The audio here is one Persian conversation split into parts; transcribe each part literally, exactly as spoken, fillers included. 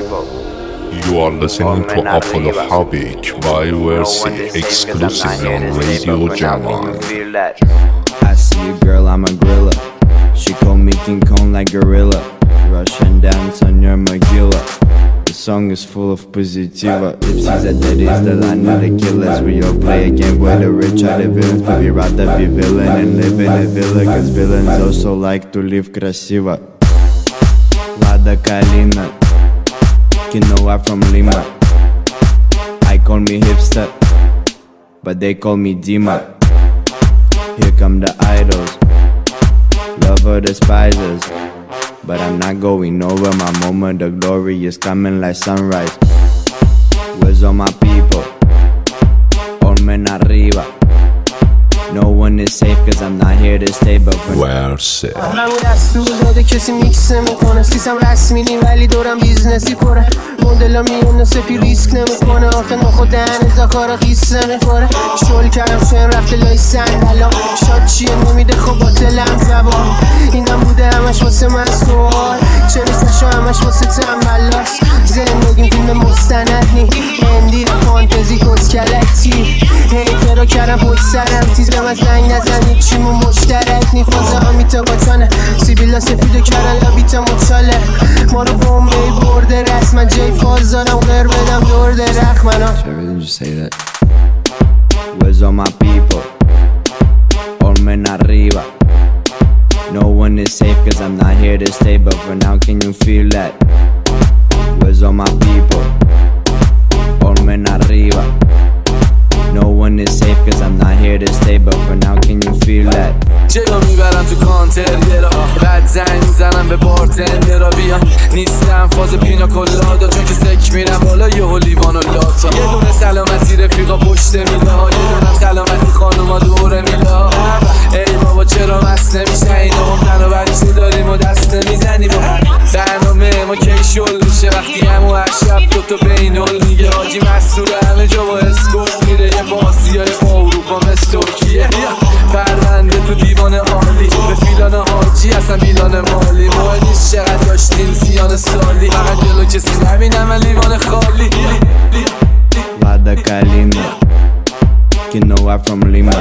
You are listening to Apollo Habik by U R C exclusively on Radio Jaman. I see a girl, I'm a gorilla. She call me King Kong like gorilla. Russian dance on your Magilla. The song is full of positiva. Gypsies at that is the line of the killers. We all play a game where the rich are the villains, but we rather be villain and live in a villa. Cause villains also like to live красиво. Lada Kalina, Quinoa from Lima. I call me hipster, but they call me Dima. Here come the idols, lover despisers. But I'm not going nowhere, my moment of glory is coming like sunrise. Where's all my people? All men arriba. No one is safe cause I'm not here to stay but for Where say همون دستور داده کسی میکس نمیکنه سیسم رسمی نی ولی دورم بیزنسی پره مدلا میونه سپی ریسک نمیکنه آخه نخو دهن ازا کارا خیس نمیخوره شل کردم شویم رفته لای سنگلا شاد چیه نمیده خب باطلم جواب این دم بوده همش واسه من سوال چرا نشا همش واسه تنبلاست زندگیم فیلم مستند نی اندی فانتزی کسکلکتی هیته رو کردم پشت سرم تیز بهم از زنگ نزنید چیمون مشترک نی فازه ها میتا قاطانه سیبیلا سفیدو کردن لابیتا مچاله ما رو بومبی برده رسما جی فاز دارم غیر بدم دور درخ منو Everything just say that. Where's all my people? All men arriba. No one is safe cause I'm not here to stay but for now can you feel that? Where's all my people? All men arriba. No one is safe cause I'm not here to stay but for now can you feel that? جلو میبرم تو کانتر یه را بعد زنگ میزنم به بارتندر را بیان نیستم فاز پینا کلادا چون که سک میرم بالا یه لیوان و لاتا یه دونه سلامتی رفیقا پشت میله ها یه دونم سلامتی خانوما دور میله ها ای بابا چرا مست نمیشه اینا هم تن و بچه داریم و دست نمیزنیم برنامه ما کی شل میشه وقتی همو هر شب دوتا بینال میگه حاجی مسئول همه جا با اسکورت میره یه باسی های اروپا مثل ترکیه پرونده تو دیوان عالی به فیلان حاجی اصلا میلان مالی مهم نیست چقدر داشتین زیان سالی فقط جلو کسی نبینم من لیوان خالی Lada Kalina, Quinoa from Lima.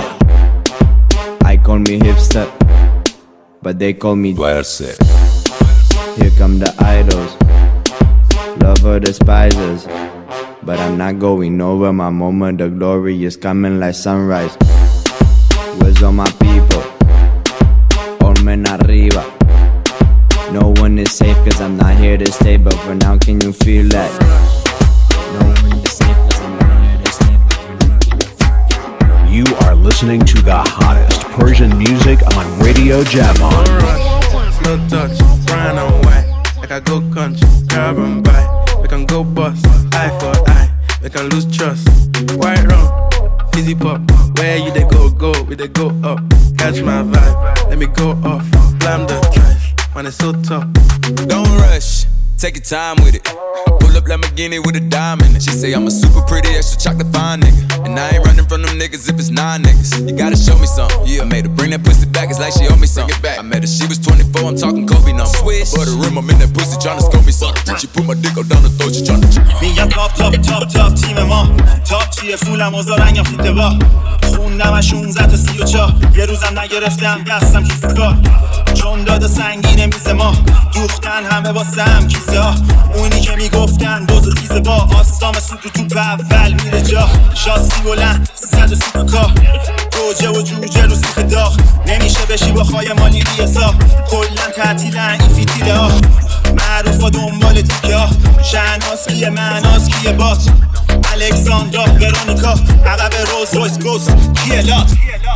I call me hipster, but they call me Where say Here come the idols, lover despisers. But I'm not going nowhere, my moment of glory is coming like sunrise. Where's all my people? All men arriba. No one is safe cause I'm not here to stay but for now can you feel that? No one is safe cause I'm not here to stay but for now can you feel that? You are listening to the hottest Persian music on Radio Jaman. Slow touch, brown and white, like I go country, grab and buy. We can go bust, eye for eye, we can lose trust. White rum, fizzy pop, where you they go, go, we they go up. Catch my vibe, let me go off, blam the drive, man it's so tough. Don't rush, take your time with it. I pull up Lamborghini with a dime in it. She say I'm a super pretty, extra chocolate fine nigga. And I ain't running from them niggas if it's nine niggas. You gotta show me something. Yeah, I made her bring that pussy back, it's like she owe me something. I met her, she was twenty-four, I'm talking Kobe number. Swish, but the rim, I'm in that pussy tryna scope me something. She put my dick up down the throat, she tryna. میگم تاپ تاپ تاپ تاپ تیم ما تاپ چیه فولم و زارنگم فیده با خوندم شونزده تا سی و چار یه روزم نگرفتم دستم کیف کار چون داده سنگینه میز ما دوختن همه واسه هم کیسه ها اونی که میگفتن دوز خیزه با آستام سوت تو به اول میره جا شاسی بلند سیصد و سی تا کار گوجه و جوجه رو سیخ داغ نمیشه بشی با خواهی مالی ریسا کلن تعطیلن این فیتیله ها معروفا دنبال تیکه ها شهناز کیه معناز کیه بات الکساندرا ورونیکا عقب روز رویس گوست کیه لات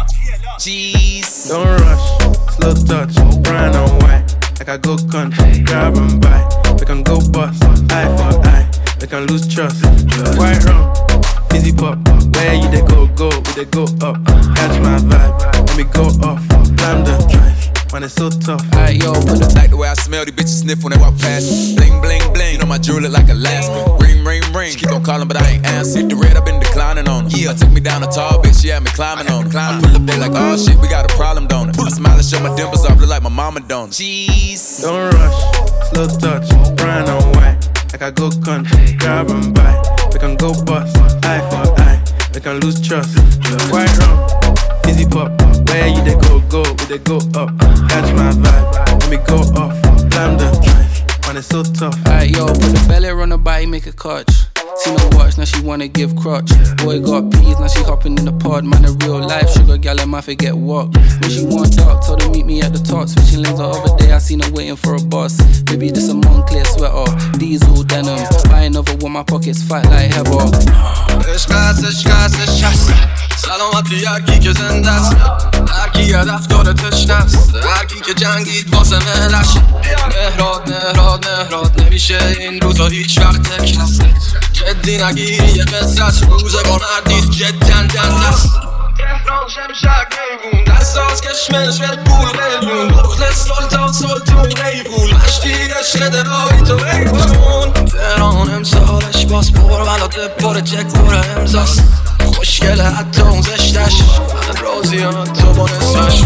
Cheese. Don't rush, slow touch, brown and white, like I go country, grab and buy. We can go bust, eye for eye, we can lose trust. White rum, fizzy pop, where you they go, go, we they go up. Catch my vibe, let me go off, blam the drive. Man, it's so tough. Hey yo, like the way I smell, these bitches sniff when they walk past. Bling, bling, bling. You know my jewelry like Alaska. Ring, ring, ring. She keep on calling, but I ain't answer. Hit the red, I've been declining on her. Yeah, took me down a tall bitch, she had me climbing on her. I pull up there like, oh shit, we got a problem, don't it? I smile and show my dimples off, look like my mama don't it. Cheese. Don't rush, slow touch, brown and white, like I go country, grab and buy. We can go bust, eye for eye. We can lose trust. White rum, fizzy pop. Where you they go, go, we they go up. Catch my vibe, let me go off. Climb the drive, man it's so tough. Alright yo, put the belly on the body, make a catch. See no watch, now she wanna give crutch. Boy got peas, now she hopping in the pod. Man, a real life sugar gal, I might forget what. When she want talk, told her meet me at the top. Switching lanes the other day, I seen her waiting for a bus. Baby, this a Moncler sweater, diesel denim. Buying over with my pockets fat like heather. عشقست عشقست شست سلامتی هرکی که زنده است هرکی یه رفتار تشنست هرکی که جنگید واسه مهلش مهراد مهراد مهراد نمیشه این روزا هیچ وقت تکرست جدی نگیری یه قصرت روزگار نردید جدا دندست تهران شمشک نیبون دستاز کشمش به پول قیبون بخل سلطان سلطون قیبون مشتی عشق دقایی تو قیبون تهران امسالش باز پر ولات پر چک پر امزاست خوشگله حتی اون زشتش من راضیم تو با نصفش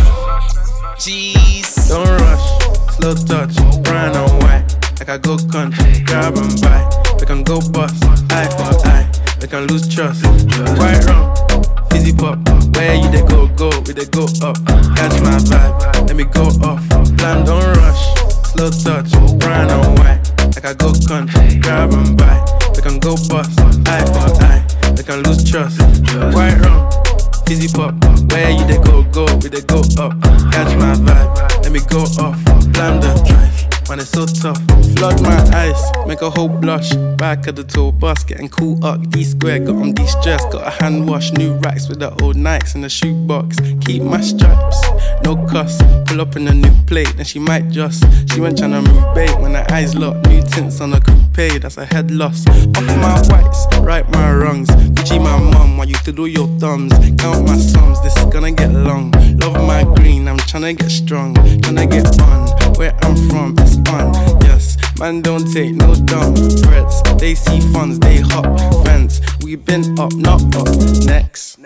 Don't rush, slow touch, brown and white. Like I go country, grab and buy. We can go bust, eye for eye. We can lose trust. White rum, fizzy pop. Where you they go, go, we they go up. Catch my vibe, let me go off. Plan, don't rush, slow touch, brown and white. Like I go country, grab and buy. We can go bust, eye for eye. We can lose trust. White rum, fizzy pop. Where you they go, go, we they go up. Catch my vibe, let me go off. Plan the drive, man it's so tough. Flood my eyes, make a whole blush. Back of the tour bus, getting cool up. D-square, got on de-stress. Got a hand wash, new racks with the old Nikes in the shoebox. Keep my stripes, no cuss. Pull up in a new plate, then she might just. She went tryna move bait when her eyes locked. New tints on a coupe, that's a head loss. Off my whites, right my wrongs. Gucci my mum, while you to do your thumbs. Count my sums, this is gonna get long. Love my green, I'm tryna get strong. Tryna get on, where I'm from, it's on. Yes, man don't take no dumb threats. They see funds, they hop fence. We been up, not up. Next,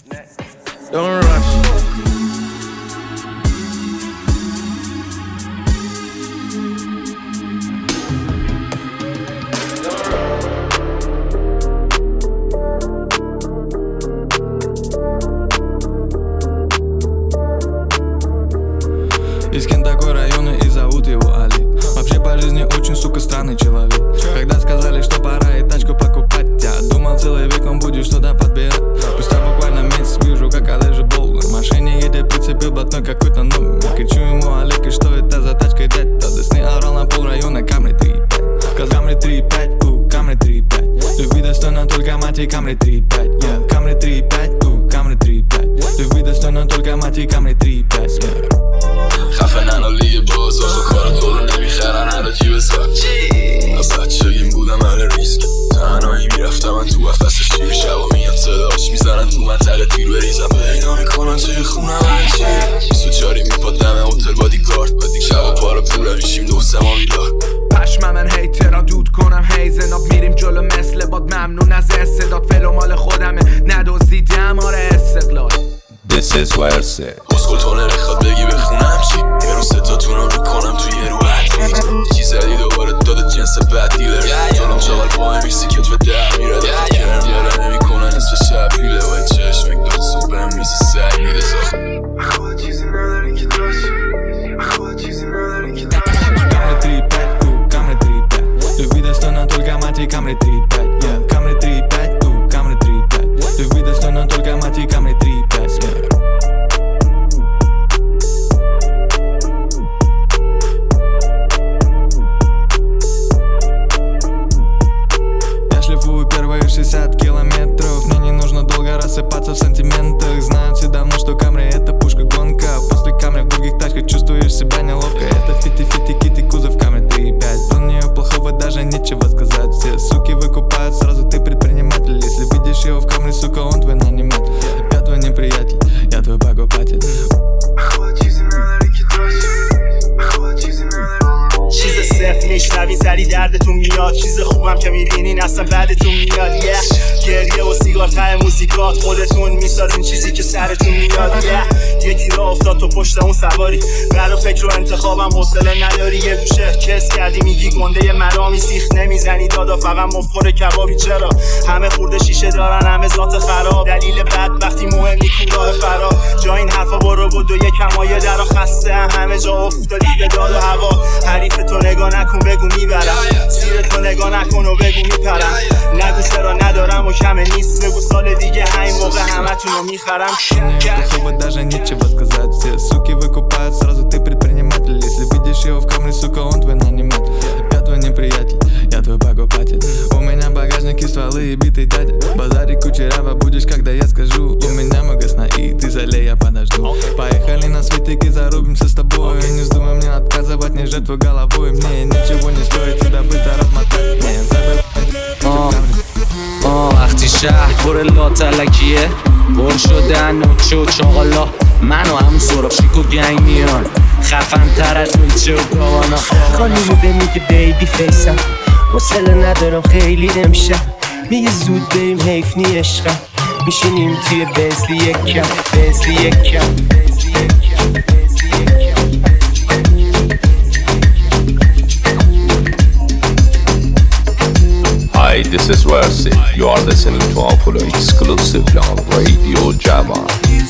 don't rush. Из Кентакой района и зовут его Али. Вообще по жизни очень, сука, странный человек. Когда сказали, что пора и тачку покупать, я думал целый век он будет что-то подбирать. Спустя буквально месяц вижу, как Олежа Болдер в машине едет, прицепил блатной какой-то номер. Кричу ему: Олег, и что это за тачка, дядь? Тот Дисней орал на пол района Камри три и пять. Сказал Камри три и пять, у, Камри три и пять. Любви достойна только мать и Камри три и пять. Камри три и пять, у, Камри три и пять. Любви достойна только мать и Камри три и пять. خفنن و لیه باز آخو کار تو رو نمیخرن هر جیب ساک بچگیم بودم اهل ریسک تنهایی میرفتم من تو قفس شیر شبا میاد صداش میزنن تو منطقه تیر بریزم پیدا میکنن توی خونم هرچی بیست و چاری میپاد دمه هتل بادیگارد بدی شبا پارا پوله میشیم دو سما میلار پشمم من هیترا دود کنم هیزناب میریم جلو مثل باد ممنون از استعداد فلو مال خودمه ندوزیدم آره استقلال This is ورسه اسکل تو نمیخواد بگی بخونم چی یه رو ستاتونم رو کنم توی یه رو حدید چی زدی دوباره داده جنس بد دیلر جلوم چاقل پای میسی کتف در میره دفت کرم دیاره نمی کنن نصف شب بیله و چشمک داد سوپم میسی سر میده ساخت خواهد چیزی نداری که داشت خواهد چیزی نداری که داشت Камри три и пять, у, Камри три и пять. Любви достойна только мать и Камри три и пять. Камри три и пять, у, Камри три и пять. Любви достойна только мать и Камри три и пять. Я шлифую первые шестьдесят километров. Мне не нужно долго рассыпаться в сантиментах. Знают все давно, что Камри это пушка гонка. После Камри в других тачках чувствуешь себя неловко. Это фити-фити кит и кузов Камри три и пять. Про нее плохого даже нечего сказать. Все суки выкупают сразу, ты предприниматель. Если видишь его в Камри, сука, он твой наниматель. Я твой неприятель, я твой покупатель. چیز صرف میشنوی سری دردتون میاد چیز خوبم که میبینین اصلا بعدتون میاد. yeah. گریه و سیگار ته موزیکات خودتون میسازین چیزی که سرتون میاد. yeah. یکی را افتاد تو پشت اون سواری، برا فکر و انتخابم حوصله نداری. یه گوشه کس کردی میگی گنده مرامی، سیخ نمیزنی دادا فقط مفخور کبابی. چرا همه خورده شیشه دارن، همه ذات خراب، دلیل بعد وقتی مهم نیکو راه فرار. جا این حرفا برو بود و یک کمایه درا خسته، همه جا افتادی به داد و هوا. حریف تو نگاه نکن بگو میبرم، سیر تو نگاه نکن و بگو میپرم. نگو چرا ندارم و کمه نیست، بگو سال دیگه همین موقع همه تونو میخرم. Плохого даже нечего сказать. Все суки выкупают сразу, ты предприниматель. Если видишь его в камере, сука, он твой наниматель. Я твой неприятель, я твой покупатель. У меня багажник и стволы и битый дядя. Базари кучерява будешь, когда я скажу. У меня много сна и ты залей, я подожду. Поехали на светик и зарубимся с тобой. Не вздумай мне отказывать, не жертвуй головой. Мне ничего не стоит тебя быстро размотать. Не забывай. وقتی شهر پر لاتلکیه بر شدن نوچه و چاقالا، من و همون سراب شیک و گنگ میان خفن تر از نوچه و گاوانا. خانمو میگه بیبی فیسم، حوصله ندارم خیلی امشب. میگه زود بریم حیف نی عشقم، میشینیم توی بنزلی یکم بنزلی یکم Hi, this is Versi. You are listening to Apollo exclusively on Radio Java.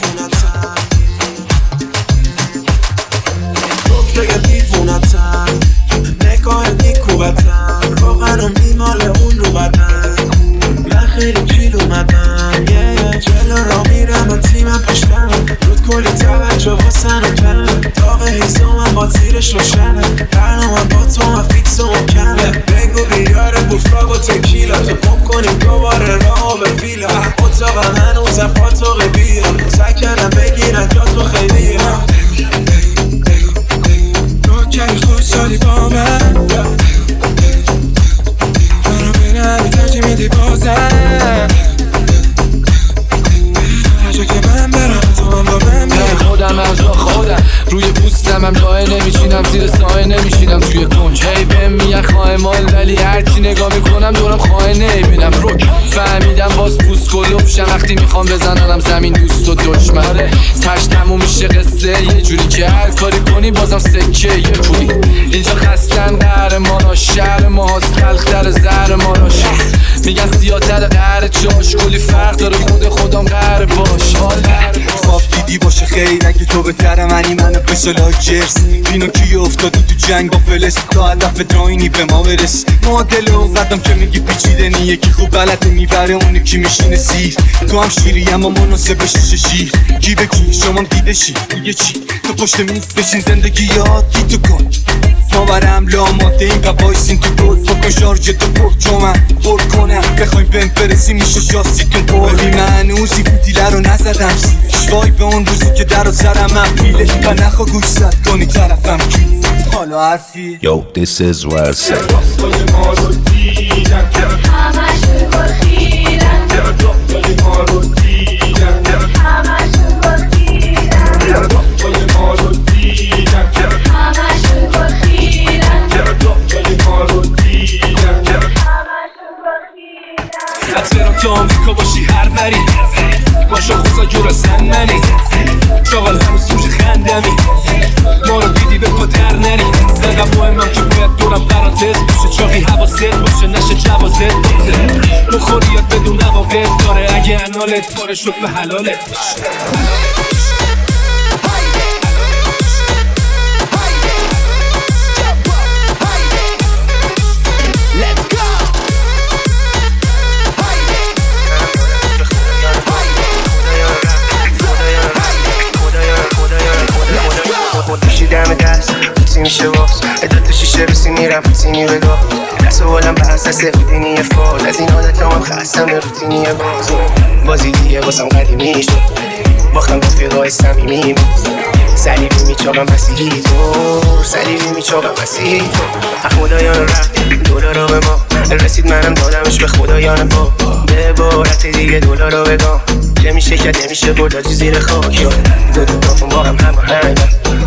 بگه دیوونتم، نگاه نیکوبتم، روغنم میماله اون رو بدن. من خیلی پیل اومدم، یه جلو را میرم من تیمم پشتم. رود کلی توجه واسن و کم، داغ هیزم با تیرش روشنه. برنامه با تو هم فیکس و مکمه. بگو بیاره بوفاگ و تکیلا، تو پمپ کنیم دوباره راه به ویلا. اتاقم هنوزم پاتوقی بیا، سکنم بگیرن جا تو خیلی ها. نوکری خوش سالی با من، منو بین همی ترجیح میدی بازم. هر جا که من برم تو هم با من برم. خودم از با خودم روی پوستم هم لایه نمیشینم، زیر سایه نمیشینم توی کنج. هی بهم میگن خواهمال ولی هرچی نگاه میکنم دورم خواهه نمیبینم. روک فهمیدم باز پوست کلوبشم وقتی میخوام بزننم زمین دوست و دشمن. تش تموم میشه قصه یه جوری که هر کاری کنی بازم سکه یه پولی. اینجا خستن قهرمانا، شهر ما هاست تلختر زهر ماراش. میگن زیادتر قهر جاش، کلی فرق داره خود خودم قهر باش. خواب دیدی باشه خیر اگه تو بهتره منی منو بسالا جرس. پینوکیو افتادی تو جنگ با فلس، تا هدف داینی به ما برس. معادله و قدم که میگی پیچیده نی، یکی خوب بلده میبره اونی که میشینه زیر. تو هم شیری اما مناسب شیشه شیر. کی به کی شما دیده شی دیگه چی؟ تو پشت میز بشین زندگی عادی تو کن. ما برم لاماده این قوایسین تو گل. فکن شارژ تو پر جو من پر کنم، بخوایم بهم برسیم میشه شاستیتون پر. ولی من هنوزی فوتیله رو نزدم سیرش، وای به اون روزی که در و سرم من پیله. و نخوا گوش زد کنی طرفم کی حالا حرفی. Yo, this is Versi. حتما تو آمریکا باشی هر وری باشا خوزا جورا سن منی شاغل همه سوژ خندمی. ما رو دیدی به پا در نری، زدم مهمم که باید دورم پرانتز باشه. چاقی حواست باشه نشه جوازت باشه. بخوریات بدون عواقب داره، اگه انالت پاره شد به حلالت باشه. دم دست پوتی میشه باز اداد تو شیشه بسی میرم پوتینی بگاه. دست و بالم به اساس روتینی فاز، از این عادت هم خستم روتینی باز. بازی دیگه بازم قدیمی شد، باختم رفیقای صمیمی باز. سلیبی میچاقم مسیحی تو، سلیبی میچاقم مسیحی تو. خدایان رفت دلارا به ما رسید، منم دادمش به خدایان با. به عبارت دیگه دلارا بگم که میشه که نمیشه برداجی زیر خاک. دو دو تافون با هم همه هنگم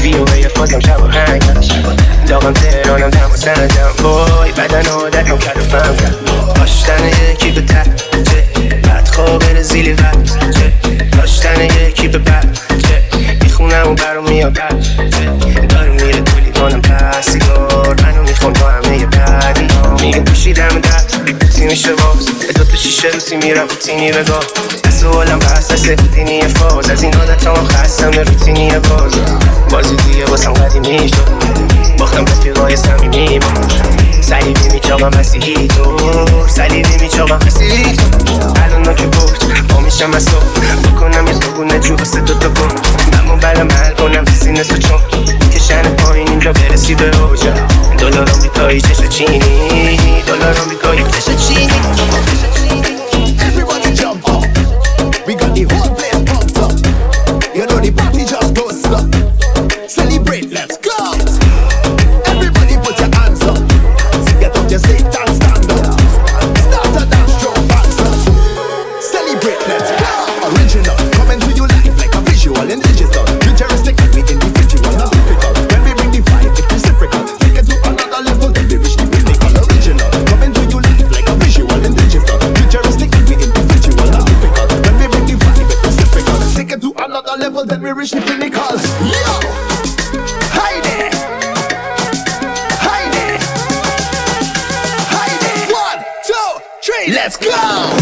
وی و ای فازم شب و هنگ داغم تهرانم دم و سنجم وای بدن عادتم کرد و فهم کرد داشتن یکی به تچه بدخواه زیلی بچه داشتن یکی به بچه میخونم و برام میاد بچه داره میره تو لیوانم پس سیگار منو میخوام با همه یه بدی میگه پوشیدم دست بیبوتی میشه باز دوتا شیشه روسی میرم روتینی بگاه دست و حالم بست دست روتینی فاز از این عادت هم خستم روتینی باز بازی دیگه باسم قدیمی شد باختم رفیقای صمیمی سلیبی میچاقم مسیحی دور سلیبی میچاقم مسیحی دور الان نا که بود با میشم از تو بکنم یه زبونه جو واسه دوتا کن اما بلم حل کنم سینه سو چون کشن پایین اینجا برسی به اوجا دلار آمریکایی چش چینی دلار آمریکایی چش چینی Everybody jump up. We got the whole place pumped up. You know the party just don't stop. Celebrate, let's go. Everybody put your hands up. So get up your seat and stand up. Start to dance, strong hands up. Celebrate, let's go. Original, coming to you live like a visual and digital. Futuristic and we individual, not typical. When we bring the vibe, it's reciprocal. Take it to another level, then we reach the pinnacle. Original, coming to you live like a visual and digital. Futuristic and we individual, not typical. When we bring the vibe, it's reciprocal. Take it to another level, then we reach the pinnacle. Yo! Hi there! Hi there! Hi there! One, two, three, let's go!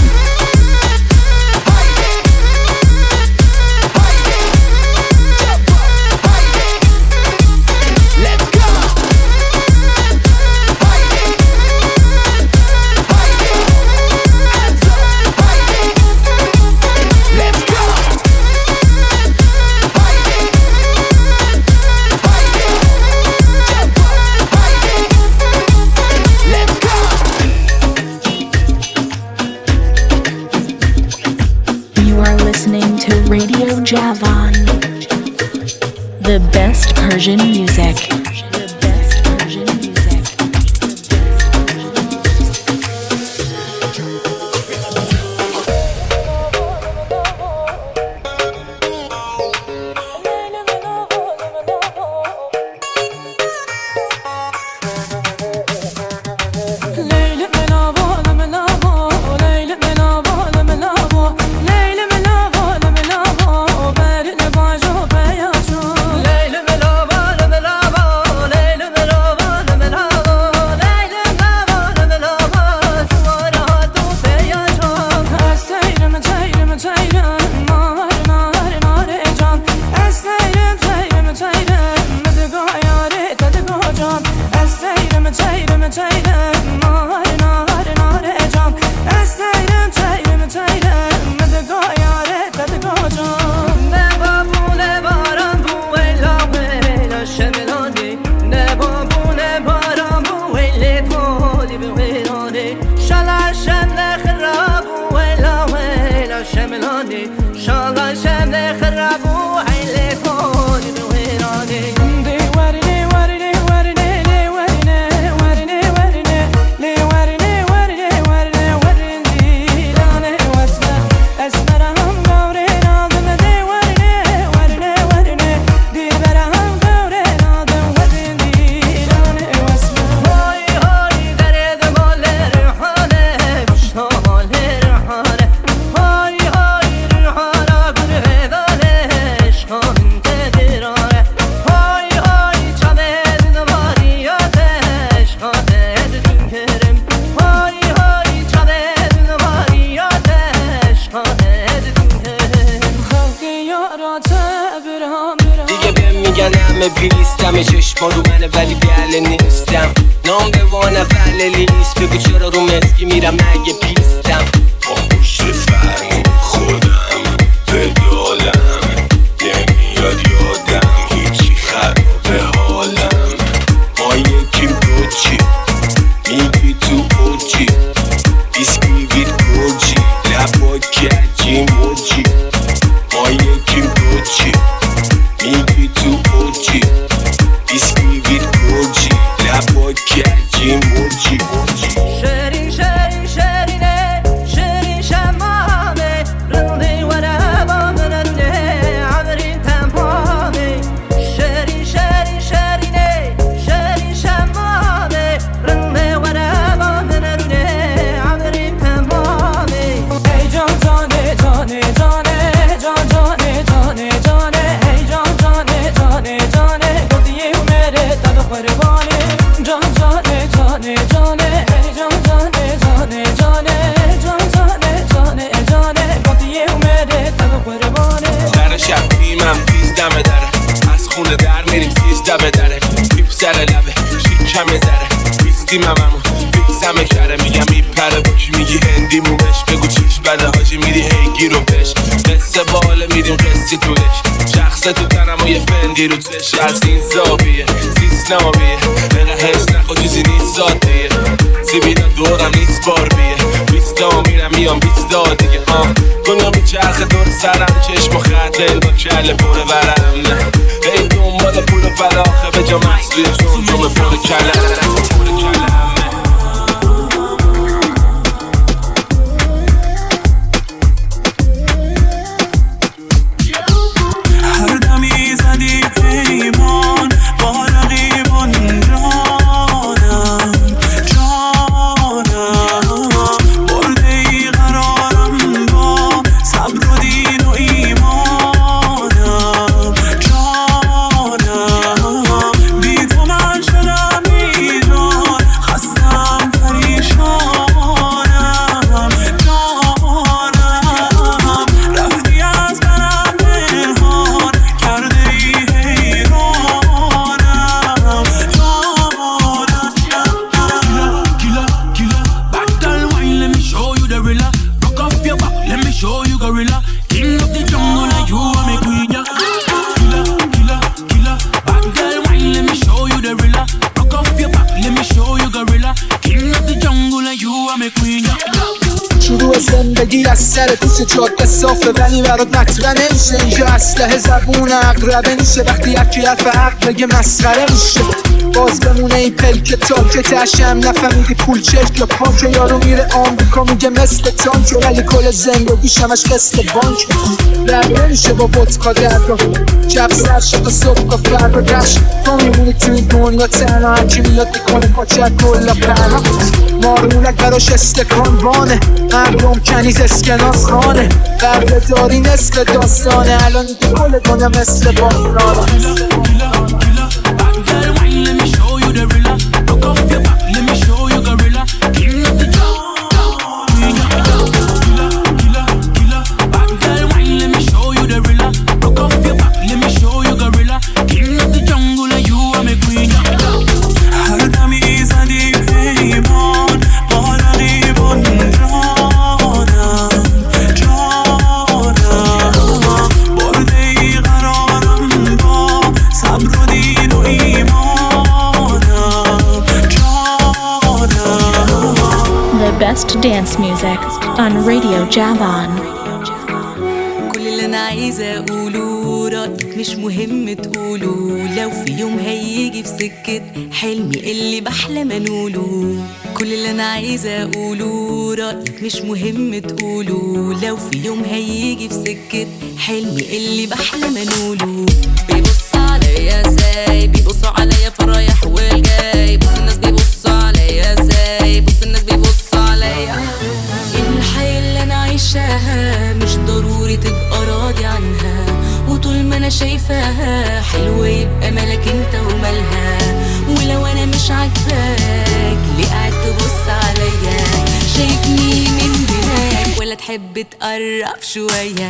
Radio Javan, the best Persian music. پیستم چشما رو منه ولی بیاله نیستم نام به وانه فعله لیست بگو چرا رو مسکی میرم مگه پیستم با پشت فرمون خودم بدالم نمیاد یادم هیچی خرابه حالم ما یکی بچی میگی تو اوچی بیسکویت گوچی لبا کجی موچی ما یکی بچی میگی تو اوچی بیسکویت گوچی لبا کجی موچی شیرین شیرین شیرینه شیرین شب دره پیپ سر لبه شیکم دره بیستی مممو فیکسم کره میگم میپره بکی میگی هندی مومش بگو چیش بده حاجی میری هیگی رو بش قصه باله میریم قصی تو دش شخصه تو تنم و یه فندی رو تش از این زاویه زیست نامیه نقه هست نخوا چیزی نیست ذاتیه زیبینا دورم نیست بار بیه بیستا میرم میام بیستا دیگه آه دنیا میچرخه دور سرم چشم و خطل با کل پره ورم نه ای دنبال پول و پلاخه به جا محصولی چون جمعه پر کلم جاده صافه ولی برات مطرح نمیشه اینجا اسلحه زبون اقربه میشه وقتی یکی حرف حق بگه مسخره میشه باز بمونه این پلک تاکت اشم نفهمیدی پول چشت یا پاک یارو میره آمریکا میگه مثل تانک ولی کل زندگیش همش قسط بانک رب نمیشه با ودکا درگاه جب سر شد و صبح و فردا دشت تو میمونی توی دنیا تنها هرکی میاد میکنه پاچه کلا پناه مارمولک براش استکان وانه مردم کنیز اسکناس خانه برده داری نصف داستانه الان دیگه کل دنیا مثل بحرانه Best dance music on Radio Javan. كل اللي انا عايزه اقوله رايك مش مهم تقوله لو في يوم هيجي في سكه حلمي اللي بحلم انوله كل اللي انا عايزه اقوله رايك مش مهم تقوله لو في يوم هيجي في سكه حلمي اللي بحلم انوله بيبص عليا ازاي بيبصوا عليا في الرايح والجاي بص الناس بيبصوا عليا ازاي بص الناس بيبصوا عليا الحياة اللي انا عايشاها مش ضروري تبقى راضي عنها وطول ما انا شايفاها حلوة يبقى مالك انت ومالها ولو انا مش عاجباك ليه قاعد تبص عليا شايفني من هناك ولا تحب تقرب شوية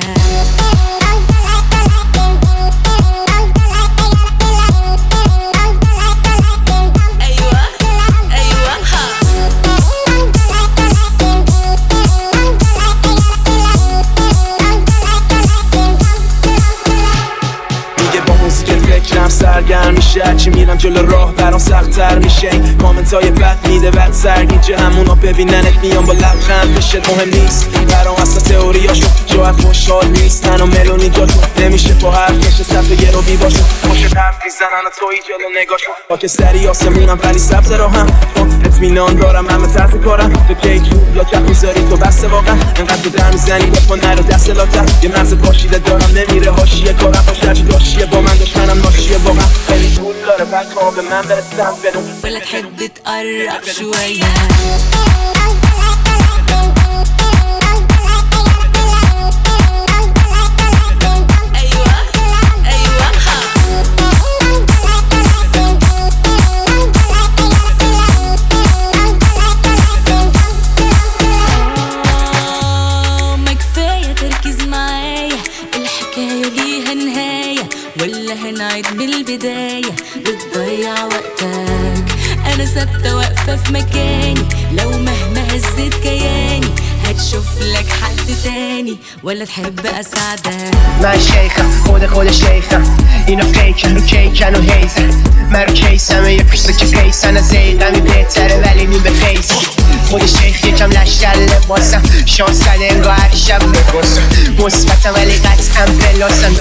سرگرم میشه چی میرم جلو راه برام سخت‌تر میشه کامنتای بد میده بد سرگیجه همونا ببیننت میان با لبخند میشه مهم نیست برام اصلا تئوریاشون جواب خوشحال نیستن و ملونی جاتون نمیشه با حرف نشه صفحه رو بی باشون خوش حرف میزنن و توی جلو نگاشون خاکستری آسمونم ولی سبز راهم اطمینان دارم همه طرف کارم تو کیک یا کف میذاری تو بسته واقعا انقدر تو در میزنی با پا نرو دست لاتم یه مرز پاشیده دارم نمیره حاشیه کارم باش هرچی داشیه با من دشمنم ناشیه واقعا خیلی طول داره بعد تا به من برسم بدون ولا تحب تقرب شوية هنعيد من البداية مكاني، لو مهما هزت كياني هتشوف لك حد تاني ولا تحب اساعدك. من شیخم خود خود شیخم، اینا فیکن رو کیکن و هیزن، من رو کیسم یه پیسه که قیسن، از ایقمی بهتره ولی نیم به قیسم. خود شیخ یکم لشکر لباسم، شانس کده انگاه هر شب بگسم، مثبتم ولی قطعا بلاسم.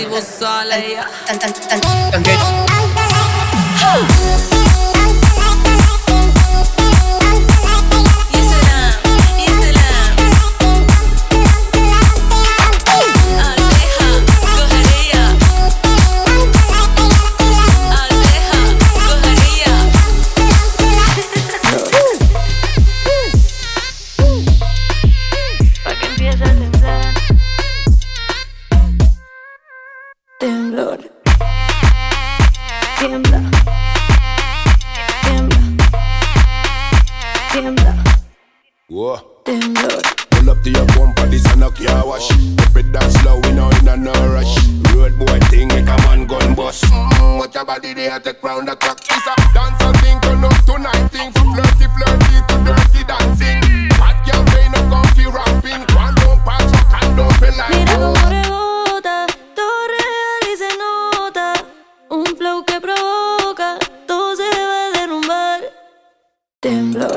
Pull up to your bumper, this a no car wash. Keep it down slow, we know in a no rush. Road boy thing make a man gun bust. Mm, watch your body there, take round the clock. It's a dance and thing, turn up tonight thing. From flirty, flirty to dirty dancing. Hot girl, rain up, comfy rapping. One don't pass, one don't feel like. Mira como rebota, todo real y se nota. Un flow que provoca, todo se va a derrumbar. Temblor.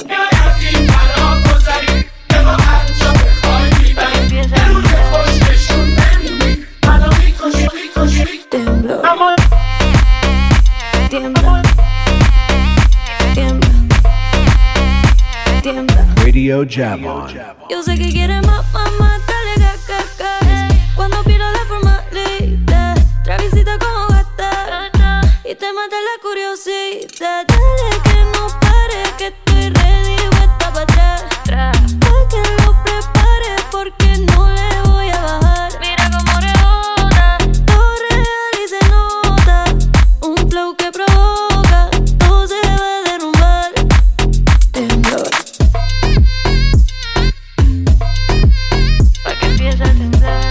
Radio Javon. Yo sé que quieres más, mamá, dale caca. Cuando pierdo la formalidad, travisita como gata y te mata la curiosidad. Dale que no pare, que estoy ready, vuelta para atrás. Pa' que lo prepare porque no le voy a bajar. Mira como rebota, todo real y se nota. Un flow que provoca, todo se va a derrumbar. Temblor. Pa' que empiece a temblar.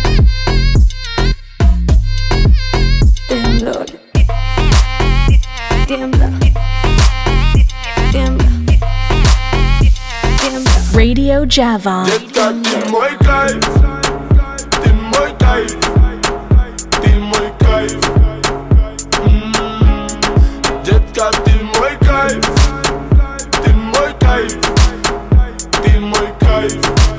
Temblor. Tiembla. Tiembla. Tiembla. Radio Javon. Muy kaif, tim muy kaif, tim muy kaif. Jet kat tim muy kaif, tim muy kaif, tim muy kaif.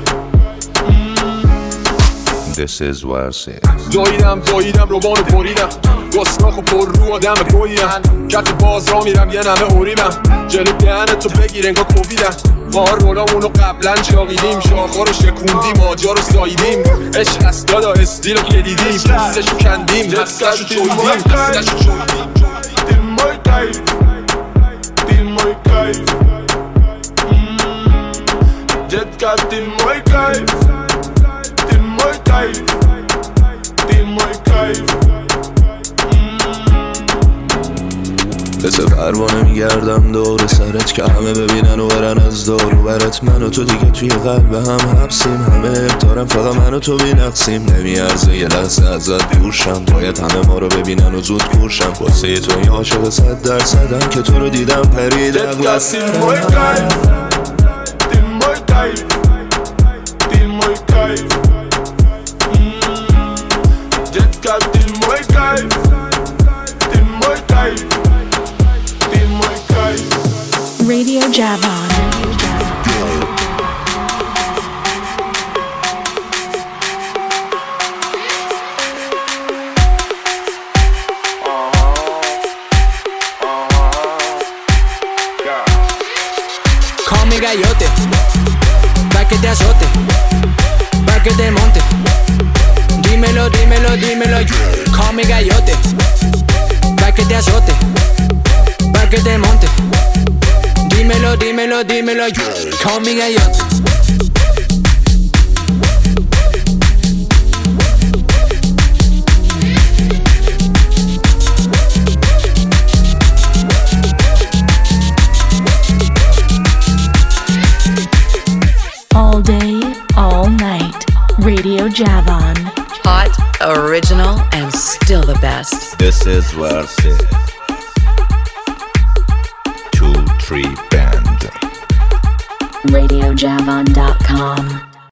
This is Warsi. دویدم دویدم روبانو بریدم گسناخو پر رو آدم گویم کت باز را میرم یه نمه اوریمم جلو دهن تو بگیر انگاه کوبیدم ما رولامونو قبلا چاقیدیم شاخا رو شکوندیم آجا رو ساییدیم عشق هست دادا استیل رو کلیدیم پوستشو کندیم دستشو چویدیم دستشو چویدیم Tim muy kaif, tim muy kaif. Jet kat tim muy kaif, tim muy kaif, tim muy kaif. مثل پروانه میگردم دور سرت که همه ببینن و برن از دور و برت. من و تو دیگه توی قلب هم حبسیم، همه اختارم فقط من و تو بینقصیم. نمیارزه یه لحظه ازت دورشم، باید همه ما رو ببینن و زود کورشم. واسه تو این عاشق صد درصدم که تو رو دیدم پریدم واسه تیم muy kaif, تیم muy kaif, تیم muy kaif. Jet kat تیم muy kaif, تیم muy kaif. Radio Javon. Call me Gallote, pa' que te azote, pa' que te monte. Dímelo, dímelo, dímelo. Call me Gallote, pa' que te azote, pa' que te monte. Dímelo, dímelo, dímelo. Call me Gallote. All day, all night. Radio Javon. Hot, original, and still the best. This is Warsi. Two, three band. radio javon dot com.